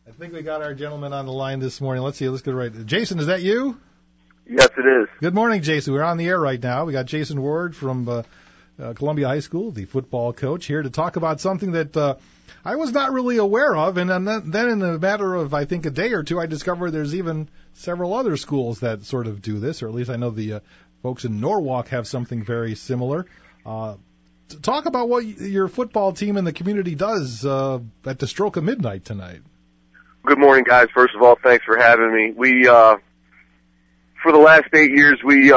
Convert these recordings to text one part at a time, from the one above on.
I think we got our gentleman on the line this morning. Let's see. Let's get it right. Jason, is that you? Yes, it is. Good morning, Jason. We're on the air right now. We got Jason Ward from Columbia High School, the football coach, here to talk about something that I was not really aware of. And then in a matter of, I think, a day or two, I discovered there's even several other schools that sort of do this, or at least I know the folks in Norwalk have something very similar. Talk about what your football team in the community does at the stroke of midnight tonight. Good morning, guys. First of all, thanks for having me. We, for the last 8 years, we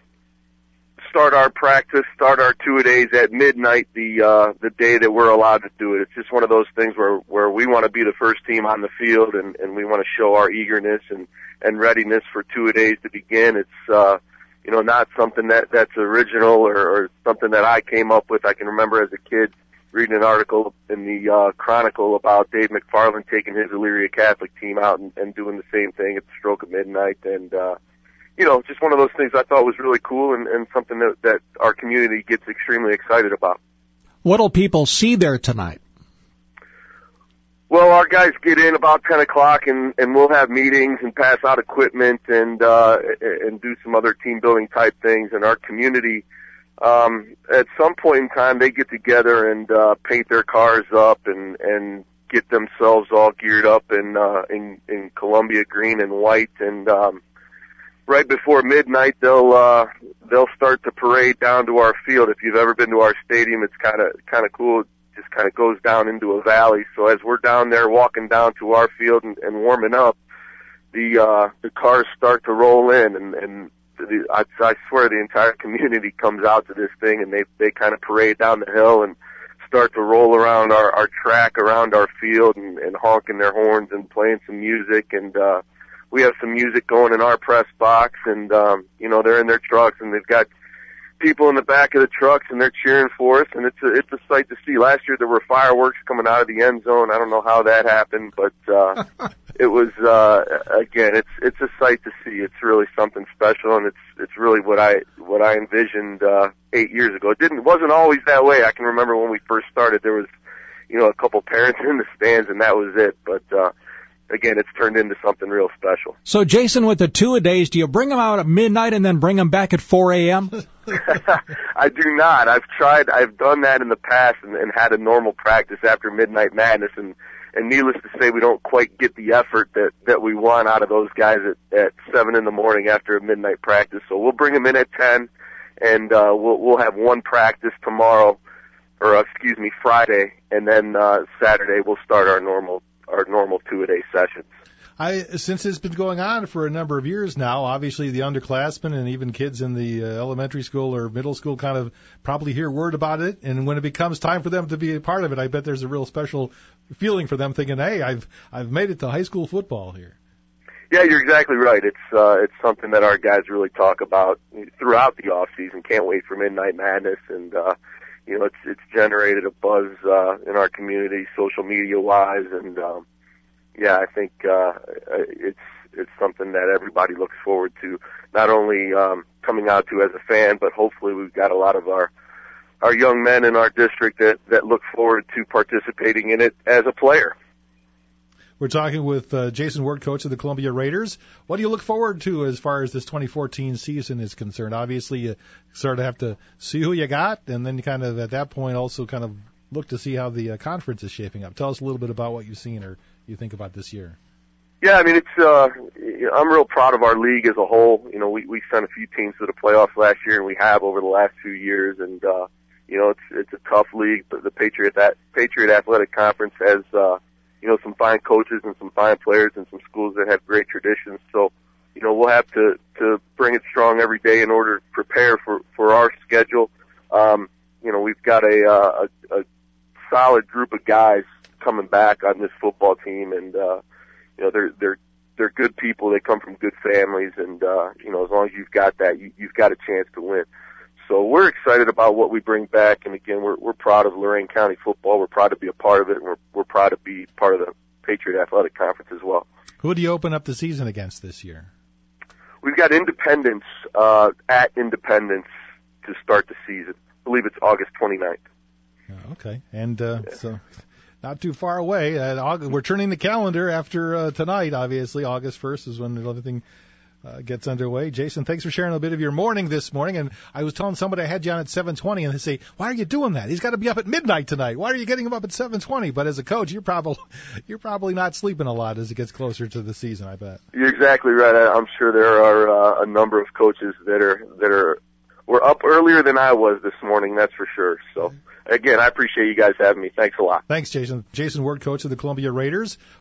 start our 2-a-days at midnight, the day that we're allowed to do it. It's just one of those things where we want to be the first team on the field, and we want to show our eagerness and readiness for 2-a-days to begin. It's not something that's original or something that I came up with. I can remember as a kid reading an article in the Chronicle about Dave McFarland taking his Elyria Catholic team out and doing the same thing at the stroke of midnight. And, just one of those things I thought was really cool and something that our community gets extremely excited about. What'll people see there tonight? Well, our guys get in about 10 o'clock and we'll have meetings and pass out equipment and do some other team building type things. And our community, at some point in time, they get together and paint their cars up and get themselves all geared up in Columbia green and white. And right before midnight, they'll start the parade down to our field. If you've ever been to our stadium, it's kind of cool. It just kind of goes down into a valley. So as we're down there walking down to our field and warming up, the cars start to roll in and I swear the entire community comes out to this thing, and they kind of parade down the hill and start to roll around our track around our field and honking their horns and playing some music. And we have some music going in our press box, and they're in their trucks and they've got people in the back of the trucks and they're cheering for us, and it's a sight to see. Last year there were fireworks coming out of the end zone. I don't know how that happened, but it was again, it's a sight to see. It's really something special, and it's really what I envisioned 8 years ago. It wasn't always that way. I can remember when we first started, there was a couple parents in the stands, and that was it. But again, it's turned into something real special. So, Jason, with the 2-a-days, do you bring them out at midnight and then bring them back at 4 a.m.? I do not. I've done that in the past and had a normal practice after Midnight Madness, and needless to say, we don't quite get the effort that we want out of those guys at 7 in the morning after a midnight practice. So we'll bring them in at 10, and we'll have one practice Friday, and then Saturday we'll start our normal 2-a-day sessions. Since it's been going on for a number of years now, obviously the underclassmen and even kids in the elementary school or middle school kind of probably hear word about it, and when it becomes time for them to be a part of it, I bet there's a real special feeling for them, thinking, "Hey, I've made it to high school football here." Yeah, you're exactly right. It's something that our guys really talk about throughout the off season. Can't wait for Midnight Madness, and it's generated a buzz in our community, social media wise, and yeah, I think it's something that everybody looks forward to, not only coming out to as a fan, but hopefully we've got a lot of our young men in our district that look forward to participating in it as a player. We're talking with Jason Ward, coach of the Columbia Raiders. What do you look forward to as far as this 2014 season is concerned? Obviously, you sort of have to see who you got, and then you kind of, at that point, also kind of look to see how the conference is shaping up. Tell us a little bit about what you've seen or you think about this year. Yeah, I mean, I'm real proud of our league as a whole. We sent a few teams to the playoffs last year, and we have over the last few years, and it's a tough league, but the Patriot Athletic Conference has some fine coaches and some fine players and some schools that have great traditions. So, we'll have to bring it strong every day in order to prepare for our schedule. We've got a solid group of guys coming back on this football team, and they're good people. They come from good families, and as long as you've got that, you've got a chance to win. So we're excited about what we bring back, and again, we're proud of Lorain County football. We're proud to be a part of it, and we're proud to be part of the Patriot Athletic Conference as well. Who do you open up the season against this year? We've got Independence at Independence to start the season. I believe it's August 29th. Okay, and so Not too far away. We're turning the calendar after tonight, obviously. August 1st is when everything gets underway. Jason, thanks for sharing a bit of your morning this morning. And I was telling somebody I had you on at 7:20, and they say, why are you doing that? He's got to be up at midnight tonight. Why are you getting him up at 7:20? But as a coach, you're probably not sleeping a lot as it gets closer to the season, I bet. You're exactly right. I'm sure there are a number of coaches that were up earlier than I was this morning, that's for sure. So, again, I appreciate you guys having me. Thanks a lot. Thanks, Jason. Jason Ward, coach of the Columbia Raiders.